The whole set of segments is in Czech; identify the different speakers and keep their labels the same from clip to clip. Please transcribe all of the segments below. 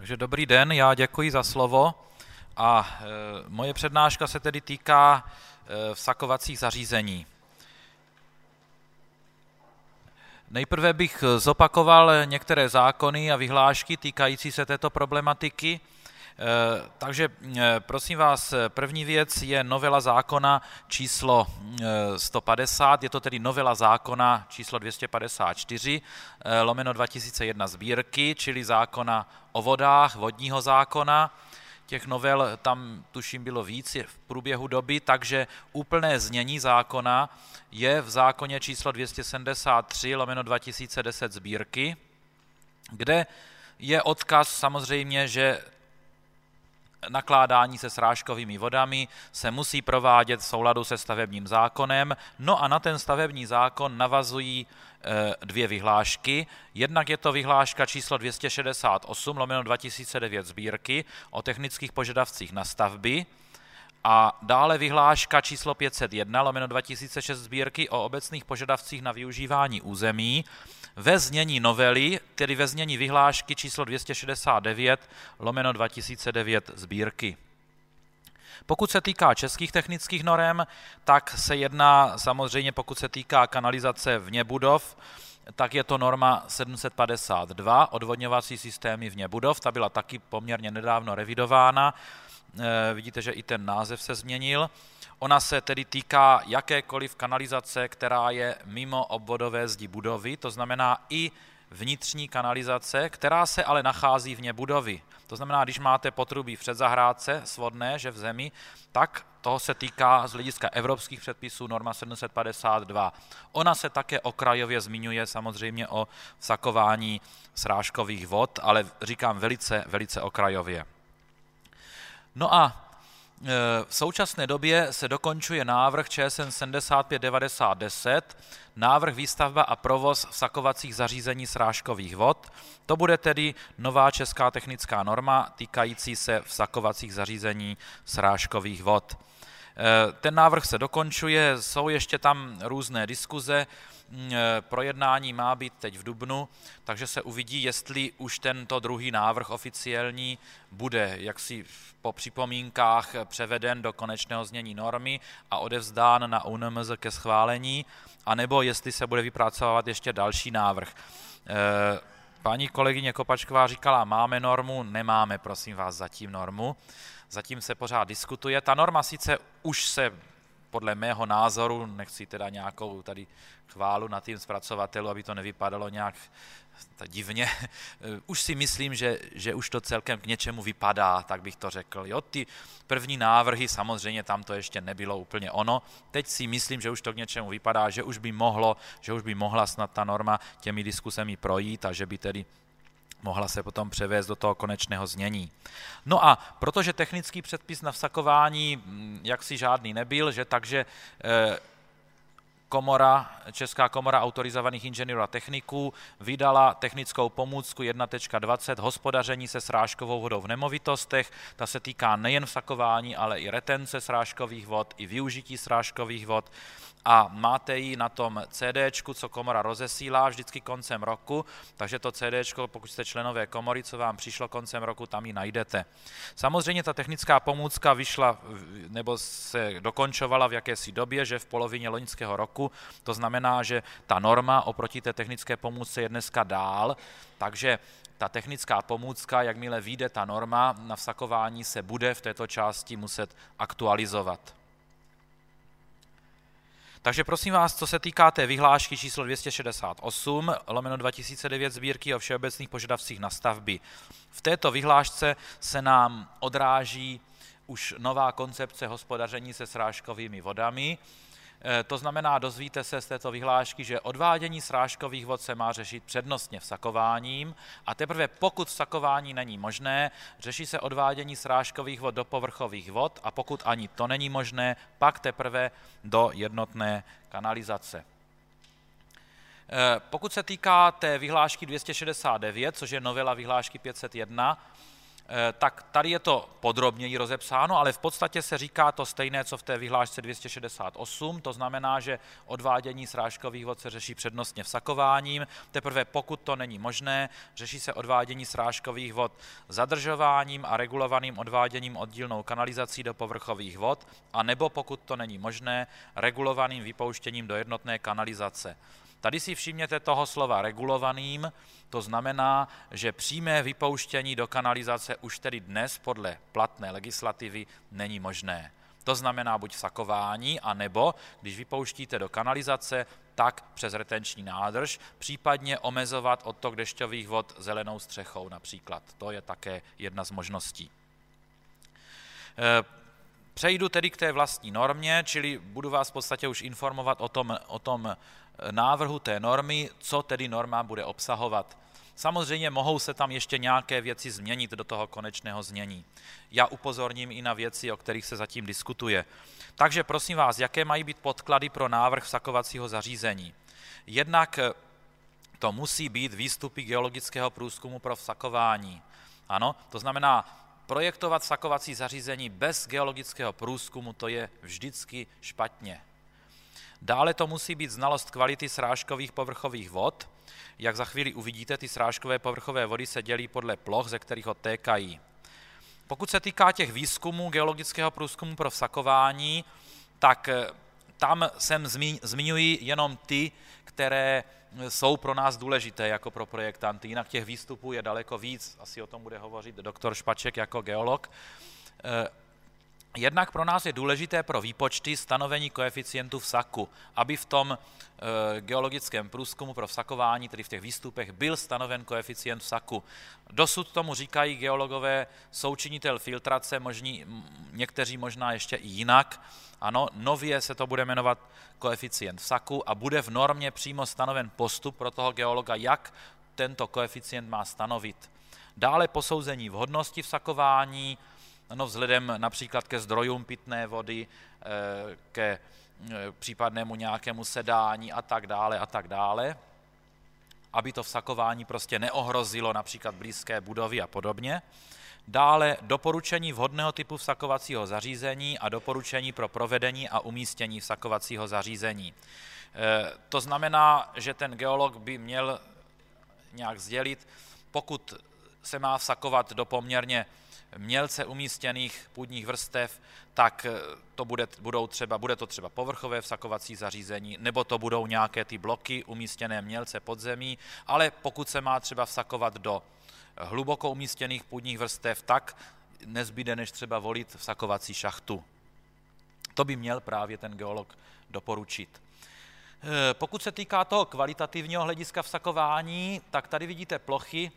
Speaker 1: Takže dobrý den, já děkuji za slovo a moje přednáška se tedy týká vsakovacích zařízení. Nejprve bych zopakoval některé zákony a vyhlášky týkající se této problematiky. Takže prosím vás, první věc je novela zákona číslo 150, je to tedy novela zákona číslo 254/2001 sbírky, čili zákona o vodách, vodního zákona. Těch novel tam tuším bylo víc v průběhu doby, takže úplné znění zákona je v zákoně číslo 273/2010 sbírky, kde je odkaz samozřejmě, že nakládání se srážkovými vodami se musí provádět v souladu se stavebním zákonem. No a na ten stavební zákon navazují dvě vyhlášky. Jednak je to vyhláška číslo 268/2009 sbírky o technických požadavcích na stavby a dále vyhláška číslo 501/2006 sbírky o obecných požadavcích na využívání území ve znění novely, tedy ve znění vyhlášky číslo 269/2009 sbírky. Pokud se týká českých technických norem, tak se jedná samozřejmě, pokud se týká kanalizace vně budov, tak je to norma 752, odvodňovací systémy vně budov, ta byla taky poměrně nedávno revidována. Vidíte, že i ten název se změnil. Ona se tedy týká jakékoliv kanalizace, která je mimo obvodové zdi budovy, to znamená i vnitřní kanalizace, která se ale nachází vně budovy. To znamená, když máte potrubí v předzahrádce svodné, že v zemi, tak toho se týká z hlediska evropských předpisů norma 752. Ona se také okrajově zmiňuje samozřejmě o vsakování srážkových vod, ale říkám velice okrajově. No a v současné době se dokončuje návrh ČSN 759010, návrh výstavba a provoz vsakovacích zařízení srážkových vod. To bude tedy nová česká technická norma týkající se vsakovacích zařízení srážkových vod. Ten návrh se dokončuje, jsou ještě tam různé diskuze, projednání má být teď v dubnu, takže se uvidí, jestli už tento druhý návrh oficiální bude jaksi po připomínkách převeden do konečného znění normy a odevzdán na ÚNMZ ke schválení, anebo jestli se bude vypracovávat ještě další návrh. Paní kolegyně Kopačková říkala, máme normu, nemáme, prosím vás, zatím normu. Zatím se pořád diskutuje. Ta norma sice už se podle mého názoru, nechci teda nějakou tady chválu na tým zpracovatelů, aby to nevypadalo nějak divně, už si myslím, že už to celkem k něčemu vypadá, tak bych to řekl. Jo, ty první návrhy, samozřejmě tam to ještě nebylo úplně ono. Teď si myslím, že už to k něčemu vypadá, že už by mohla snad ta norma těmi diskusemi projít a že by tedy mohla se potom převést do toho konečného znění. No a protože technický předpis na vsakování jaksi žádný nebyl, takže Česká komora autorizovaných inženýrů a techniků vydala technickou pomůcku 1.20 hospodaření se srážkovou vodou v nemovitostech. Ta se týká nejen vsakování, ale i retence srážkových vod, i využití srážkových vod. A máte ji na tom CDčku, co komora rozesílá vždycky koncem roku, takže to CDčko, pokud jste členové komory, co vám přišlo koncem roku, tam ji najdete. Samozřejmě ta technická pomůcka vyšla, nebo se dokončovala v jakési době, že v polovině loňského roku, to znamená, že ta norma oproti té technické pomůcce je dneska dál, takže ta technická pomůcka, jakmile vyjde ta norma na vsakování, se bude v této části muset aktualizovat. Takže prosím vás, co se týká té vyhlášky číslo 268/2009 sbírky o všeobecných požadavcích na stavby. V této vyhlášce se nám odráží už nová koncepce hospodaření se srážkovými vodami. To znamená, dozvíte se z této vyhlášky, že odvádění srážkových vod se má řešit přednostně vsakováním a teprve pokud vsakování není možné, řeší se odvádění srážkových vod do povrchových vod a pokud ani to není možné, pak teprve do jednotné kanalizace. Pokud se týká té vyhlášky 269, což je novela vyhlášky 501, tak tady je to podrobněji rozepsáno, ale v podstatě se říká to stejné, co v té vyhlášce 268, to znamená, že odvádění srážkových vod se řeší přednostně vsakováním, teprve pokud to není možné, řeší se odvádění srážkových vod zadržováním a regulovaným odváděním oddílnou kanalizací do povrchových vod, a nebo pokud to není možné, regulovaným vypouštěním do jednotné kanalizace. Tady si všimněte toho slova regulovaným, to znamená, že přímé vypouštění do kanalizace už tedy dnes podle platné legislativy není možné. To znamená buď vsakování, anebo když vypouštíte do kanalizace, tak přes retenční nádrž, případně omezovat odtok dešťových vod zelenou střechou například. To je také jedna z možností. Přejdu tedy k té vlastní normě, čili budu vás v podstatě už informovat o tom návrhu té normy, co tedy norma bude obsahovat. Samozřejmě mohou se tam ještě nějaké věci změnit do toho konečného znění. Já upozorním i na věci, o kterých se zatím diskutuje. Takže prosím vás, jaké mají být podklady pro návrh vsakovacího zařízení? Jednak to musí být výstupy geologického průzkumu pro vsakování. Ano, to znamená, projektovat vsakovací zařízení bez geologického průzkumu, to je vždycky špatně. Dále to musí být znalost kvality srážkových povrchových vod. Jak za chvíli uvidíte, ty srážkové povrchové vody se dělí podle ploch, ze kterých odtékají. Pokud se týká těch výzkumů geologického průzkumu pro vsakování, tak tam zmiňuji jenom ty, které jsou pro nás důležité jako pro projektanty. Jinak těch výstupů je daleko víc, asi o tom bude hovořit doktor Špaček jako geolog. Jednak pro nás je důležité pro výpočty stanovení koeficientu vsaku, aby v tom geologickém průzkumu pro vsakování, tedy v těch výstupech, byl stanoven koeficient vsaku. Dosud tomu říkají geologové součinitel filtrace, někteří možná ještě i jinak. Ano, nově se to bude jmenovat koeficient vsaku a bude v normě přímo stanoven postup pro toho geologa, jak tento koeficient má stanovit. Dále posouzení vhodnosti vsakování, vzhledem například ke zdrojům pitné vody, ke případnému nějakému sedání a tak dále, aby to vsakování prostě neohrozilo například blízké budovy a podobně. Dále doporučení vhodného typu vsakovacího zařízení a doporučení pro provedení a umístění vsakovacího zařízení. To znamená, že ten geolog by měl nějak sdělit, pokud se má vsakovat do poměrně mělce umístěných půdních vrstev, tak bude to třeba povrchové vsakovací zařízení, nebo to budou nějaké ty bloky umístěné mělce pod zemí, ale pokud se má třeba vsakovat do hluboko umístěných půdních vrstev, tak nezbyde než třeba volit vsakovací šachtu. To by měl právě ten geolog doporučit. Pokud se týká toho kvalitativního hlediska vsakování, tak tady vidíte plochy,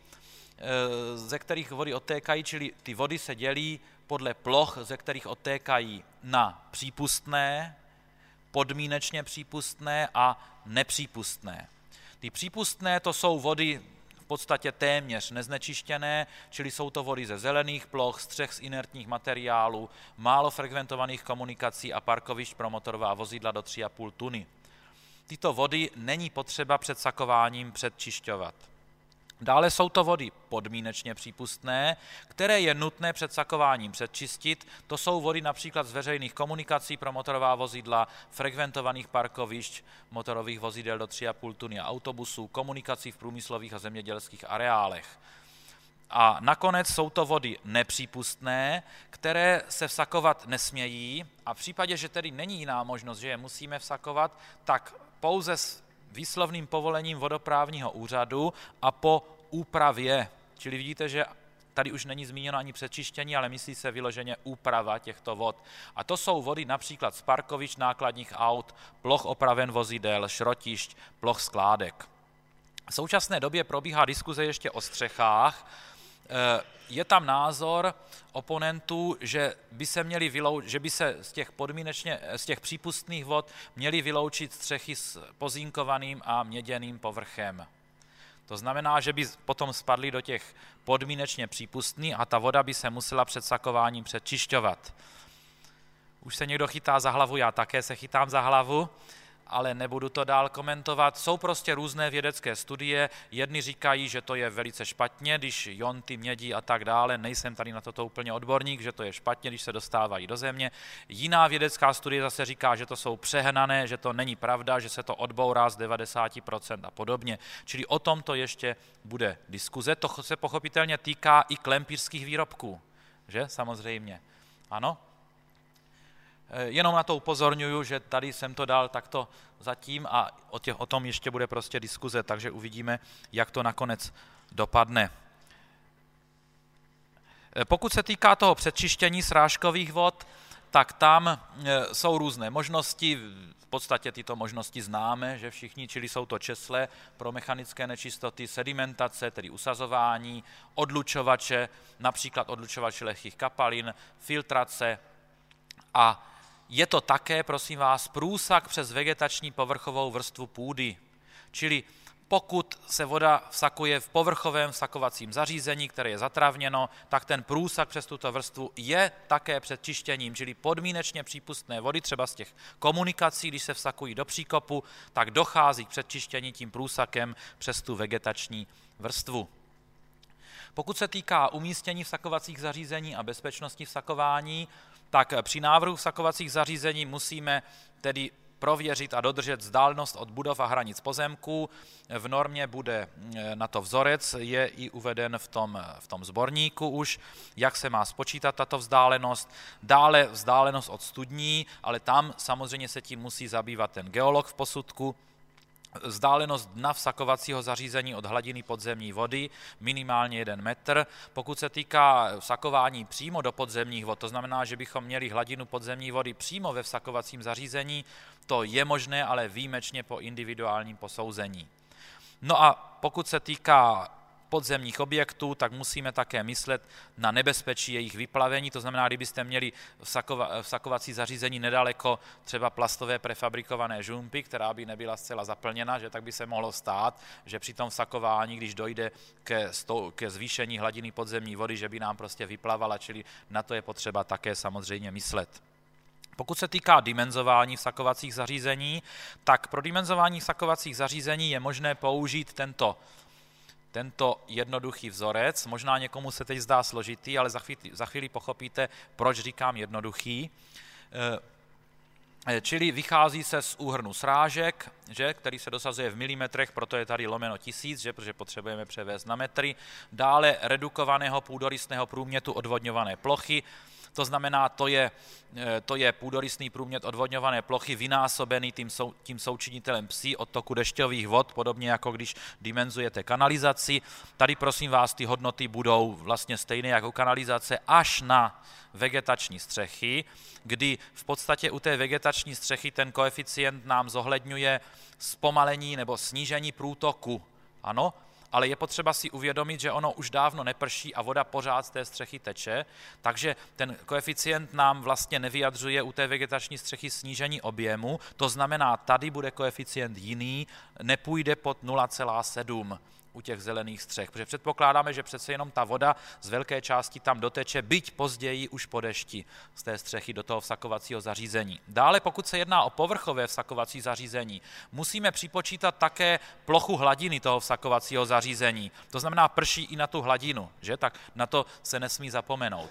Speaker 1: ze kterých vody odtékají, čili ty vody se dělí podle ploch, ze kterých odtékají, na přípustné, podmínečně přípustné a nepřípustné. Ty přípustné to jsou vody v podstatě téměř neznečištěné, čili jsou to vody ze zelených ploch, střech z inertních materiálů, málo frekventovaných komunikací a parkovišť pro motorová vozidla do 3,5 tuny. Tyto vody není potřeba před vsakováním předčišťovat. Dále jsou to vody podmínečně přípustné, které je nutné před vsakováním předčistit. To jsou vody například z veřejných komunikací pro motorová vozidla, frekventovaných parkovišť, motorových vozidel do 3,5 tuny a autobusů, komunikací v průmyslových a zemědělských areálech. A nakonec jsou to vody nepřípustné, které se vsakovat nesmějí a v případě, že tedy není jiná možnost, že je musíme vsakovat, tak pouze s výslovným povolením vodoprávního úřadu a po úpravě. Čili vidíte, že tady už není zmíněno ani přečištění, ale myslí se vyloženě úprava těchto vod. A to jsou vody například z parkovišť nákladních aut, ploch opraven vozidel, šrotišť, ploch skládek. V současné době probíhá diskuze ještě o střechách. Je tam názor oponentů, že by se z těch přípustných vod měly vyloučit střechy s pozínkovaným a měděným povrchem. To znamená, že by potom spadly do těch podmínečně přípustných a ta voda by se musela před vsakováním předčišťovat. Už se někdo chytá za hlavu, já také se chytám za hlavu. ale nebudu to dál komentovat. Jsou prostě různé vědecké studie, jedni říkají, že to je velice špatně, když jonty, mědi a tak dále, nejsem tady na toto úplně odborník, že to je špatně, když se dostávají do země. Jiná vědecká studie zase říká, že to jsou přehnané, že to není pravda, že se to odbourá z 90% a podobně. Čili o tom to ještě bude diskuze. To se pochopitelně týká i klempířských výrobků, že? Samozřejmě. Ano? Jenom na to upozorňuju, že tady jsem to dal takto zatím a o tom ještě bude prostě diskuze, takže uvidíme, jak to nakonec dopadne. Pokud se týká toho předčištění srážkových vod, tak tam jsou různé možnosti, v podstatě tyto možnosti známe, že všichni, čili jsou to česle pro mechanické nečistoty, sedimentace, tedy usazování, odlučovače, například odlučovače lehkých kapalin, filtrace a je to také, prosím vás, průsak přes vegetační povrchovou vrstvu půdy. Čili pokud se voda vsakuje v povrchovém vsakovacím zařízení, které je zatravněno, tak ten průsak přes tuto vrstvu je také před čištěním, čili podmínečně přípustné vody, třeba z těch komunikací, když se vsakují do příkopu, tak dochází k předčištění tím průsakem přes tu vegetační vrstvu. Pokud se týká umístění vsakovacích zařízení a bezpečnosti vsakování, tak při návrhu vsakovacích zařízení musíme tedy prověřit a dodržet vzdálenost od budov a hranic pozemků. V normě bude na to vzorec, je i uveden v tom sborníku už, jak se má spočítat tato vzdálenost. Dále vzdálenost od studní, ale tam samozřejmě se tím musí zabývat ten geolog v posudku. Vzdálenost dna vsakovacího zařízení od hladiny podzemní vody minimálně 1 metr. Pokud se týká vsakování přímo do podzemních vod, to znamená, že bychom měli hladinu podzemní vody přímo ve vsakovacím zařízení, to je možné, ale výjimečně po individuálním posouzení. No a pokud se týká podzemních objektů, tak musíme také myslet na nebezpečí jejich vyplavení, to znamená, kdybyste měli vsakovací zařízení nedaleko třeba plastové prefabrikované žumpy, která by nebyla zcela zaplněna, že tak by se mohlo stát, že při tom vsakování, když dojde ke zvýšení hladiny podzemní vody, že by nám prostě vyplavala, čili na to je potřeba také samozřejmě myslet. Pokud se týká dimenzování vsakovacích zařízení, tak pro dimenzování vsakovacích zařízení je možné použít tento jednoduchý vzorec. Možná někomu se teď zdá složitý, ale za chvíli pochopíte, proč říkám jednoduchý. Čili vychází se z úhrnu srážek, že, který se dosazuje v milimetrech, proto je tady lomeno 1000, že, protože potřebujeme převést na metry. Dále redukovaného půdorysného průmětu odvodňované plochy, to znamená, to je půdorysný průmět odvodňované plochy vynásobený tím součinitelem psi odtoku dešťových vod, podobně jako když dimenzujete kanalizaci. Tady prosím vás, ty hodnoty budou vlastně stejné jako kanalizace až na vegetační střechy, kdy v podstatě u té vegetační střechy ten koeficient nám zohledňuje zpomalení nebo snížení průtoku. Ano, ale je potřeba si uvědomit, že ono už dávno neprší a voda pořád z té střechy teče, takže ten koeficient nám vlastně nevyjadřuje u té vegetační střechy snížení objemu, to znamená, tady bude koeficient jiný, nepůjde pod 0,7 u těch zelených střech, protože předpokládáme, že přece jenom ta voda z velké části tam doteče, byť později už po dešti z té střechy do toho vsakovacího zařízení. Dále, pokud se jedná o povrchové vsakovací zařízení, musíme připočítat také plochu hladiny toho vsakovacího zařízení. To znamená, prší i na tu hladinu, že? Tak na to se nesmí zapomenout.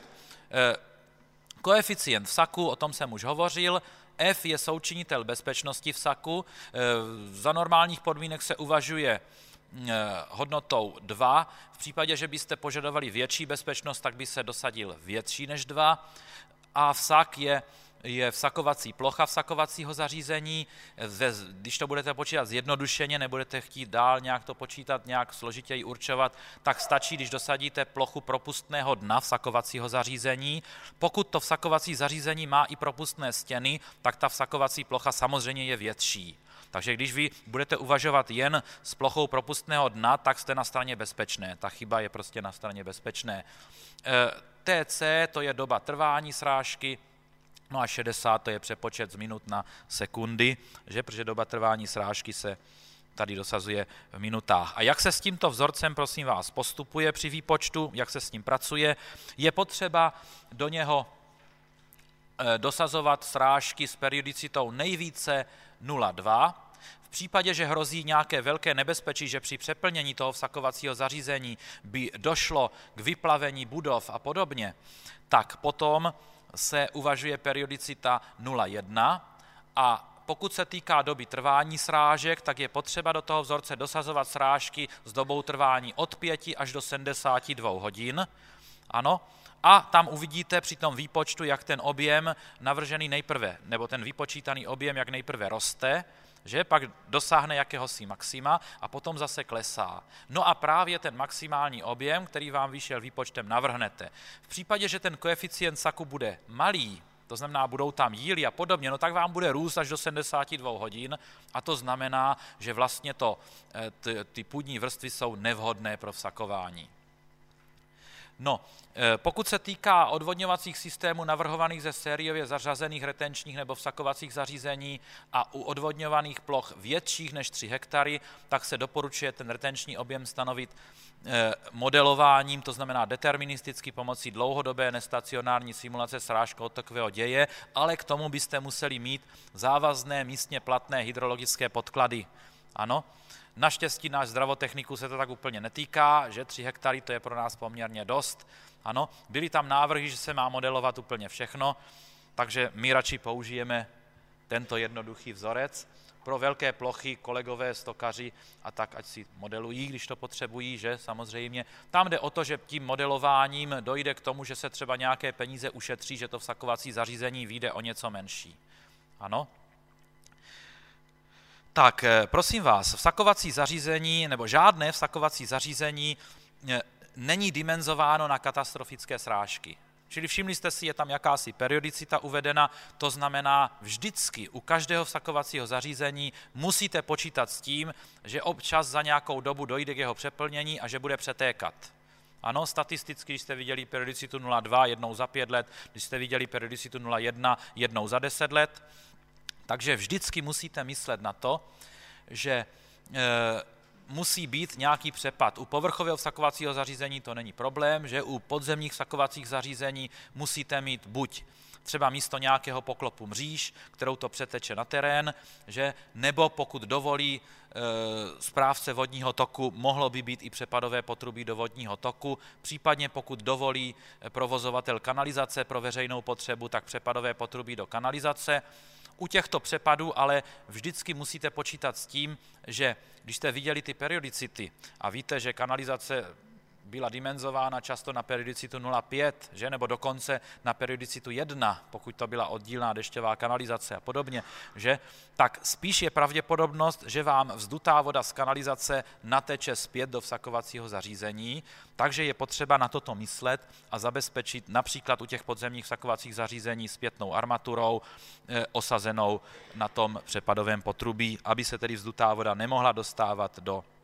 Speaker 1: Koeficient vsaku, o tom jsem už hovořil, F je součinitel bezpečnosti vsaku, za normálních podmínek se uvažuje hodnotou 2. V případě, že byste požadovali větší bezpečnost, tak by se dosadil větší než 2. A vsak je vsakovací plocha vsakovacího zařízení. Když to budete počítat zjednodušeně, nebudete chtít dál nějak to počítat, nějak složitěji určovat, tak stačí, když dosadíte plochu propustného dna vsakovacího zařízení. Pokud to vsakovací zařízení má i propustné stěny, tak ta vsakovací plocha samozřejmě je větší. Takže když vy budete uvažovat jen s plochou propustného dna, tak jste na straně bezpečné. Ta chyba je prostě na straně bezpečné. TC, to je doba trvání srážky, no a 60, to je přepočet z minut na sekundy, že? Protože doba trvání srážky se tady dosazuje v minutách. A jak se s tímto vzorcem, prosím vás, postupuje při výpočtu, jak se s ním pracuje, je potřeba do něho dosazovat srážky s periodicitou nejvíce 0,2. V případě, že hrozí nějaké velké nebezpečí, že při přeplnění toho vsakovacího zařízení by došlo k vyplavení budov a podobně, tak potom se uvažuje periodicita 0,1 a pokud se týká doby trvání srážek, tak je potřeba do toho vzorce dosazovat srážky s dobou trvání od 5 až do 72 hodin. Ano, a tam uvidíte při tom výpočtu, jak ten objem navržený nejprve, nebo ten vypočítaný objem, jak nejprve roste, že pak dosáhne jakéhosi maxima a potom zase klesá. No a právě ten maximální objem, který vám vyšel výpočtem, navrhnete. V případě, že ten koeficient saku bude malý, to znamená, budou tam jíly a podobně, no tak vám bude růst až do 72 hodin a to znamená, že vlastně ty půdní vrstvy jsou nevhodné pro vsakování. No, pokud se týká odvodňovacích systémů navrhovaných ze sériově zařazených retenčních nebo vsakovacích zařízení a u odvodňovaných ploch větších než 3 hektary, tak se doporučuje ten retenční objem stanovit modelováním, to znamená deterministicky pomocí dlouhodobé nestacionární simulace srážkoodtokového děje, ale k tomu byste museli mít závazné místně platné hydrologické podklady. Ano. Naštěstí náš zdravotechniku se to tak úplně netýká, že 3 hektary to je pro nás poměrně dost. Ano, byly tam návrhy, že se má modelovat úplně všechno, takže my radši použijeme tento jednoduchý vzorec. Pro velké plochy kolegové stokaři a tak, ať si modelují, když to potřebují, že samozřejmě. Tam jde o to, že tím modelováním dojde k tomu, že se třeba nějaké peníze ušetří, že to vsakovací zařízení vyjde o něco menší. Ano. Tak, prosím vás, vsakovací zařízení, nebo žádné vsakovací zařízení není dimenzováno na katastrofické srážky. Čili všimli jste si, je tam jakási periodicita uvedena, to znamená vždycky u každého vsakovacího zařízení musíte počítat s tím, že občas za nějakou dobu dojde k jeho přeplnění a že bude přetékat. Ano, statisticky, když jste viděli periodicitu 0,2 jednou za 5 let, když jste viděli periodicitu 0,1 jednou za 10 let, takže vždycky musíte myslet na to, že musí být nějaký přepad. U povrchového vsakovacího zařízení to není problém, že u podzemních vsakovacích zařízení musíte mít buď třeba místo nějakého poklopu mříž, kterou to přeteče na terén, že nebo pokud dovolí správce vodního toku, mohlo by být i přepadové potrubí do vodního toku, případně pokud dovolí provozovatel kanalizace pro veřejnou potřebu, tak přepadové potrubí do kanalizace. U těchto přepadů ale vždycky musíte počítat s tím, že když jste viděli ty periodicity a víte, že kanalizace byla dimenzována často na periodicitu 0,5, že? Nebo dokonce na periodicitu 1, pokud to byla oddílná dešťová kanalizace a podobně, že? Tak spíš je pravděpodobnost, že vám vzdutá voda z kanalizace nateče zpět do vsakovacího zařízení, takže je potřeba na toto myslet a zabezpečit například u těch podzemních vsakovacích zařízení zpětnou armaturou osazenou na tom přepadovém potrubí, aby se tedy vzdutá voda nemohla dostávat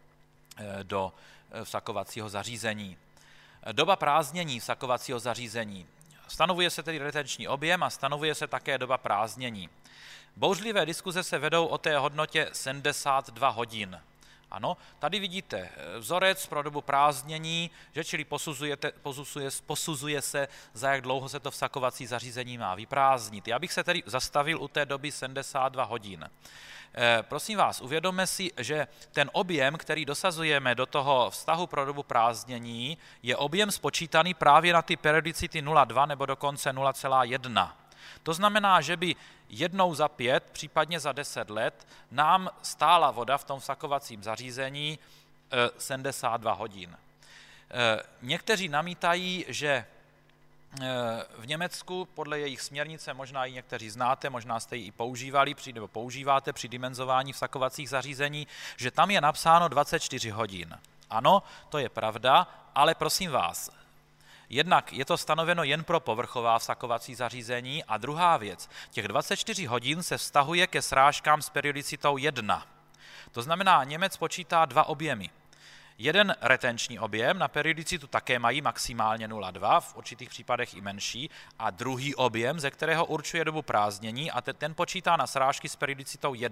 Speaker 1: do vsakovacího zařízení. Doba prázdnění vsakovacího zařízení. Stanovuje se tedy retenční objem a stanovuje se také doba prázdnění. Bouřlivé diskuze se vedou o té hodnotě 72 hodin. Ano, tady vidíte vzorec pro dobu prázdnění, že čili posuzuje se, za jak dlouho se to vsakovací zařízení má vyprázdnit. Já bych se tedy zastavil u té doby 72 hodin. Prosím vás, uvědomme si, že ten objem, který dosazujeme do toho vztahu pro dobu prázdnění, je objem spočítaný právě na ty periodicity 0,2 nebo dokonce 0,1. To znamená, že by jednou za 5, případně za 10 let, nám stála voda v tom vsakovacím zařízení 72 hodin. Někteří namítají, že v Německu podle jejich směrnice, možná ji někteří znáte, možná jste ji i používali nebo používáte při dimenzování vsakovacích zařízení, že tam je napsáno 24 hodin. Ano, to je pravda, ale prosím vás, jednak je to stanoveno jen pro povrchová vsakovací zařízení a druhá věc, těch 24 hodin se vztahuje ke srážkám s periodicitou 1. To znamená, Němec počítá 2 objemy. Jeden retenční objem, na periodicitu také mají maximálně 0,2, v určitých případech i menší, a druhý objem, ze kterého určuje dobu prázdnění a ten počítá na srážky s periodicitou 1.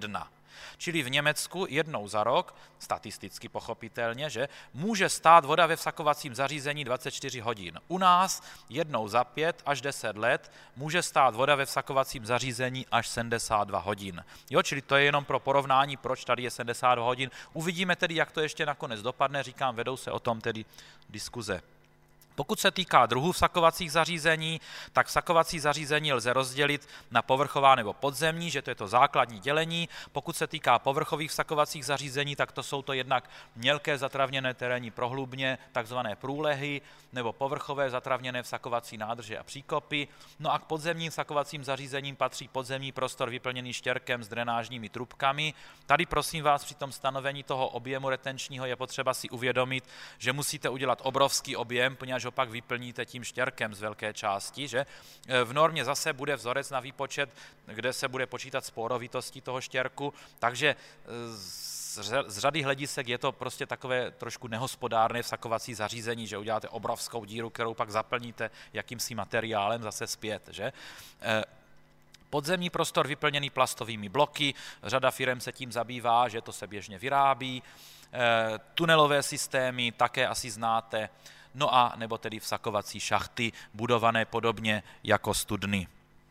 Speaker 1: Čili v Německu jednou za rok, statisticky pochopitelně, že může stát voda ve vsakovacím zařízení 24 hodin. U nás jednou za 5 až 10 let může stát voda ve vsakovacím zařízení až 72 hodin. Jo, čili to je jenom pro porovnání, proč tady je 72 hodin. Uvidíme tedy, jak to ještě nakonec dopadne, říkám, vedou se o tom tedy diskuze. Pokud se týká druhů vsakovacích zařízení, tak vsakovací zařízení lze rozdělit na povrchová nebo podzemní, že to je to základní dělení. Pokud se týká povrchových vsakovacích zařízení, tak to jsou to jednak mělké zatravněné terénní prohlubně, takzvané průlehy, nebo povrchové zatravněné vsakovací nádrže a příkopy. No a k podzemním vsakovacím zařízením patří podzemní prostor vyplněný štěrkem s drenážními trubkami. Tady prosím vás při tom stanovení toho objemu retenčního je potřeba si uvědomit, že musíte udělat obrovský objem, poněvadž ho pak vyplníte tím štěrkem z velké části, že? V normě zase bude vzorec na výpočet, kde se bude počítat s porovitostí toho štěrku, takže z řady hledisek je to prostě takové trošku nehospodárné vsakovací zařízení, že uděláte obrovskou díru, kterou pak zaplníte jakýmsi materiálem zase zpět, že? Podzemní prostor vyplněný plastovými bloky, řada firem se tím zabývá, že to se běžně vyrábí, tunelové systémy také asi znáte, no a nebo tedy vsakovací šachty budované podobně jako studny.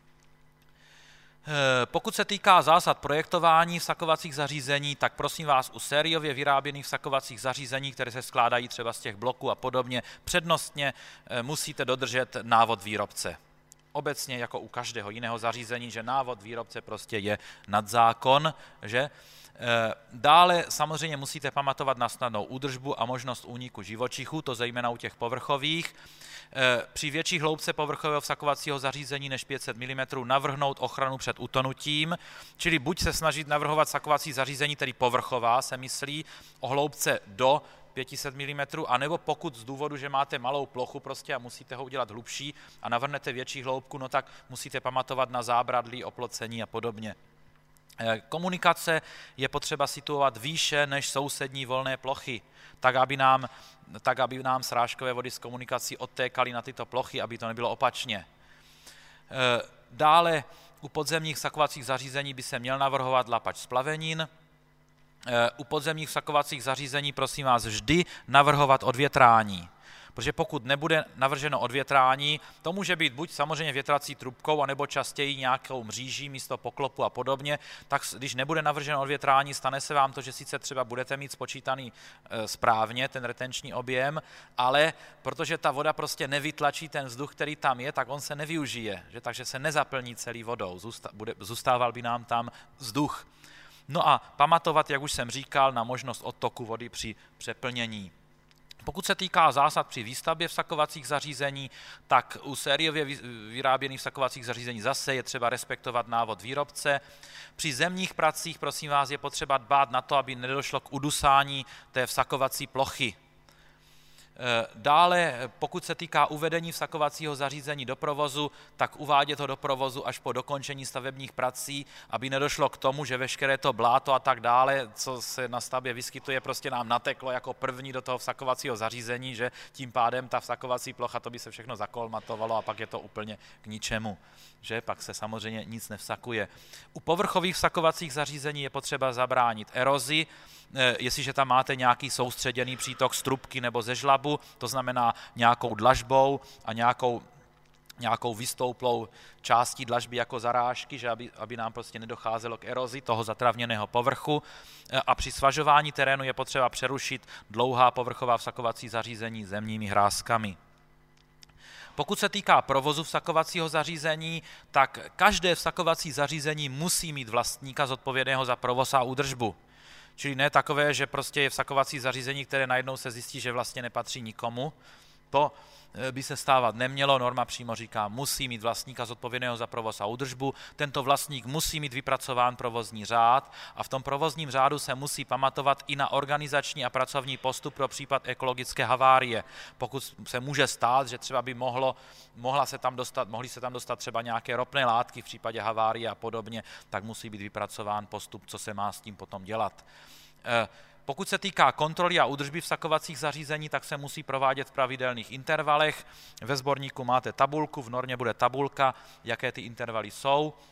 Speaker 1: Pokud se týká zásad projektování vsakovacích zařízení, tak prosím vás u sériově vyráběných vsakovacích zařízení, které se skládají třeba z těch bloků a podobně, přednostně musíte dodržet návod výrobce. Obecně jako u každého jiného zařízení, že návod výrobce prostě je nad zákon, že? Dále samozřejmě musíte pamatovat na snadnou údržbu a možnost úniku živočichů, to zejména u těch povrchových. Při větší hloubce povrchového vsakovacího zařízení než 500 mm navrhnout ochranu před utonutím, čili buď se snažit navrhovat vsakovací zařízení, tedy povrchová se myslí, o hloubce do 500 mm, anebo pokud z důvodu, že máte malou plochu prostě a musíte ho udělat hlubší a navrhnete větší hloubku, no tak musíte pamatovat na zábradlí, oplocení a podobně. Komunikace je potřeba situovat výše než sousední volné plochy, tak aby nám srážkové vody z komunikací odtékaly na tyto plochy, aby to nebylo opačně. Dále u podzemních vsakovacích zařízení by se měl navrhovat lapač splavenin. U podzemních vsakovacích zařízení prosím vás vždy navrhovat odvětrání. Protože pokud nebude navrženo odvětrání, to může být buď samozřejmě větrací trubkou, anebo častěji nějakou mříží místo poklopu a podobně, tak když nebude navrženo odvětrání, stane se vám to, že sice třeba budete mít spočítaný správně ten retenční objem, ale protože ta voda prostě nevytlačí ten vzduch, který tam je, tak on se nevyužije, že? Takže se nezaplní celý vodou, zůstával by nám tam vzduch. No a pamatovat, jak už jsem říkal, na možnost odtoku vody při přeplnění. Pokud se týká zásad při výstavbě vsakovacích zařízení, tak u sériově vyráběných vsakovacích zařízení zase je třeba respektovat návod výrobce. Při zemních pracích, prosím vás, je potřeba dbát na to, aby nedošlo k udusání té vsakovací plochy. Dále, pokud se týká uvedení vsakovacího zařízení do provozu, tak uvádět ho do provozu až po dokončení stavebních prací, aby nedošlo k tomu, že veškeré to bláto a tak dále, co se na stavbě vyskytuje, prostě nám nateklo jako první do toho vsakovacího zařízení, že tím pádem ta vsakovací plocha, to by se všechno zakolmatovalo a pak je to úplně k ničemu, že pak se samozřejmě nic nevsakuje. U povrchových vsakovacích zařízení je potřeba zabránit erozi, jestliže tam máte nějaký soustředěný přítok z trubky nebo ze žlabu, to znamená nějakou dlažbou a nějakou vystouplou částí dlažby jako zarážky, že aby nám prostě nedocházelo k erozi toho zatravněného povrchu. A při svažování terénu je potřeba přerušit dlouhá povrchová vsakovací zařízení zemními hrázkami. Pokud se týká provozu vsakovacího zařízení, tak každé vsakovací zařízení musí mít vlastníka zodpovědného za provoz a údržbu. Čili ne takové, že prostě je vsakovací zařízení, které najednou se zjistí, že vlastně nepatří nikomu. To by se stávat nemělo, norma přímo říká, musí mít vlastníka zodpovědného za provoz a údržbu, tento vlastník musí mít vypracován provozní řád a v tom provozním řádu se musí pamatovat i na organizační a pracovní postup pro případ ekologické havárie. Pokud se může stát, že třeba by mohly se tam dostat třeba nějaké ropné látky v případě havárie a podobně, tak musí být vypracován postup, co se má s tím potom dělat. Pokud se týká kontroly a údržby vsakovacích zařízení, tak se musí provádět v pravidelných intervalech. Ve sborníku máte tabulku, v normě bude tabulka, jaké ty intervaly jsou.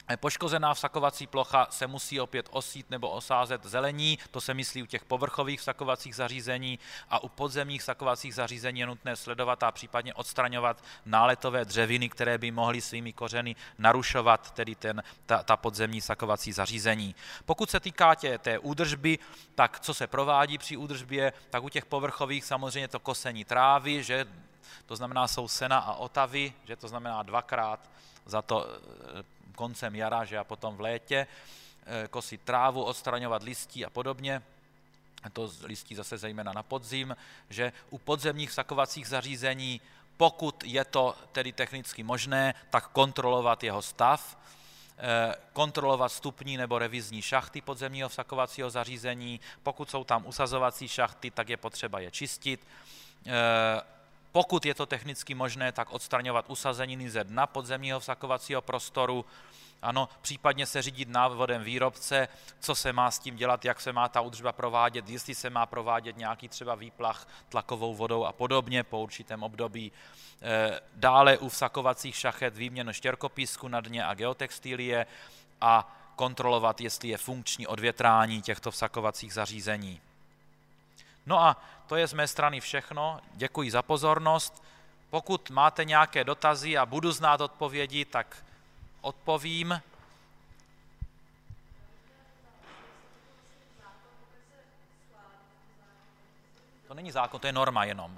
Speaker 1: Poškozená vsakovací plocha se musí opět osít nebo osázet zelení, to se myslí u těch povrchových vsakovacích zařízení, a u podzemních vsakovacích zařízení je nutné sledovat a případně odstraňovat náletové dřeviny, které by mohly svými kořeny narušovat tedy ta podzemní vsakovací zařízení. Pokud se týká té údržby, tak co se provádí při údržbě, tak u těch povrchových samozřejmě to kosení trávy, že to znamená jsou sena a otavy, že to znamená dvakrát za to koncem jara, že a potom v létě, kosit trávu, odstraňovat listí a podobně. To listí zase zejména na podzim, že u podzemních vsakovacích zařízení, pokud je to tedy technicky možné, tak kontrolovat jeho stav, kontrolovat vstupní nebo revizní šachty podzemního vsakovacího zařízení, pokud jsou tam usazovací šachty, tak je potřeba je čistit. Pokud je to technicky možné, tak odstraňovat usazeniny ze dna podzemního vsakovacího prostoru, ano, případně se řídit návodem výrobce, co se má s tím dělat, jak se má ta údržba provádět, jestli se má provádět nějaký třeba výplach tlakovou vodou a podobně po určitém období. Dále u vsakovacích šachet výměnu štěrkopísku na dně a geotextilie a kontrolovat, jestli je funkční odvětrání těchto vsakovacích zařízení. No a to je z mé strany všechno. Děkuji za pozornost. Pokud máte nějaké dotazy a budu znát odpovědi, tak odpovím. To není zákon, to je norma jenom.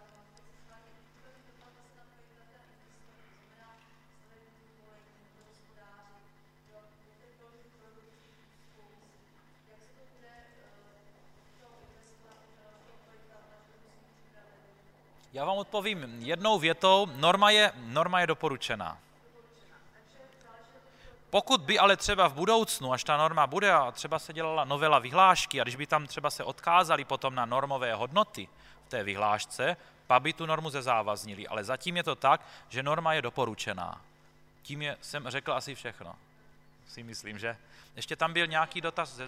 Speaker 1: Já vám odpovím jednou větou, norma je doporučená. Pokud by ale třeba v budoucnu, až ta norma bude a třeba se dělala novela vyhlášky a když by tam třeba se odkázali potom na normové hodnoty v té vyhlášce, pak by tu normu zezávaznili. Ale zatím je to tak, že norma je doporučená. Tím jsem řekl asi všechno. Si myslím, že? Ještě tam byl nějaký dotaz.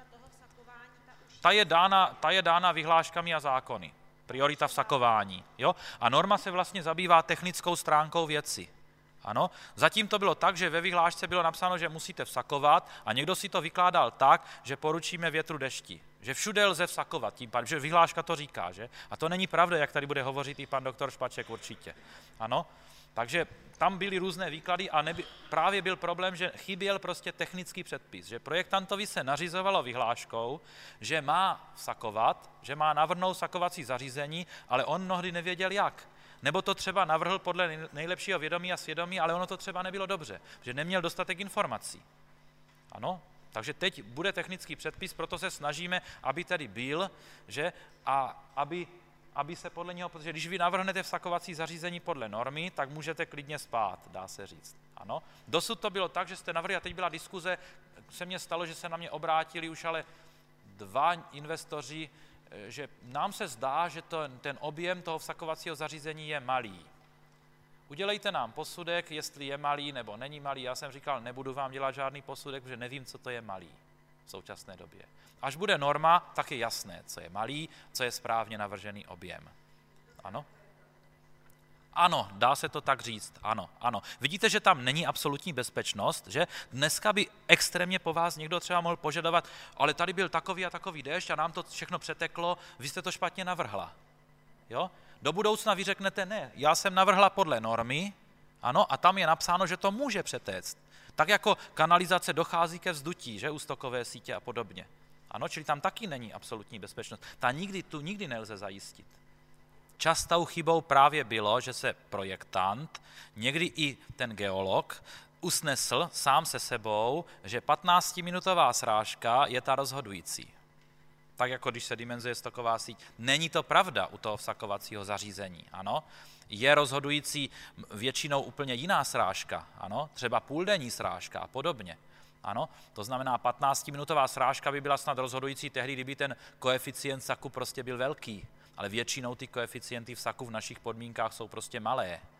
Speaker 1: Ta je dána vyhláškami a zákony. Priorita vsakování. Jo? A norma se vlastně zabývá technickou stránkou věci. Ano, zatím to bylo tak, že ve vyhlášce bylo napsáno, že musíte vsakovat a někdo si to vykládal tak, že poručíme větru dešti. Že všude lze vsakovat, tím pádem, že vyhláška to říká, že? A to není pravda, jak tady bude hovořit i pan doktor Špaček určitě. Ano, takže tam byly různé výklady a právě byl problém, že chyběl prostě technický předpis, že projektantovi se nařizovalo vyhláškou, že má vsakovat, že má navrhnout vsakovací zařízení, ale on mnohdy nevěděl jak. Nebo to třeba navrhl podle nejlepšího vědomí a svědomí, ale ono to třeba nebylo dobře, že neměl dostatek informací. Ano, takže teď bude technický předpis, proto se snažíme, aby tady byl, že a aby se podle něho, protože když vy navrhnete vsakovací zařízení podle normy, tak můžete klidně spát, dá se říct. Ano. Dosud to bylo tak, že jste navrhli, a teď byla diskuze, se mně stalo, že se na mě obrátili už ale 2 investoři, že nám se zdá, že ten objem toho vsakovacího zařízení je malý. Udělejte nám posudek, jestli je malý nebo není malý. Já jsem říkal, nebudu vám dělat žádný posudek, protože nevím, co to je malý v současné době. Až bude norma, tak je jasné, co je malý, co je správně navržený objem. Ano? Ano, dá se to tak říct, ano, ano. Vidíte, že tam není absolutní bezpečnost, že dneska by extrémně po vás někdo třeba mohl požadovat, ale tady byl takový a takový déšť a nám to všechno přeteklo, vy jste to špatně navrhla. Jo? Do budoucna vy řeknete ne, já jsem navrhla podle normy, ano, a tam je napsáno, že to může přetéct. Tak jako kanalizace dochází ke vzdutí, že u stokové sítě a podobně. Ano, čili tam taky není absolutní bezpečnost. Tu nikdy nelze zajistit. Častou chybou právě bylo, že se projektant, někdy i ten geolog, usnesl sám se sebou, že 15minutová srážka je ta rozhodující. Tak jako když se dimenzuje stoková síť. Není to pravda u toho vsakovacího zařízení, ano. Je rozhodující většinou úplně jiná srážka, ano, třeba půldenní srážka a podobně. Ano, to znamená 15minutová srážka by byla snad rozhodující tehdy, kdyby ten koeficient saku prostě byl velký. Ale většinou ty koeficienty v saku v našich podmínkách jsou prostě malé.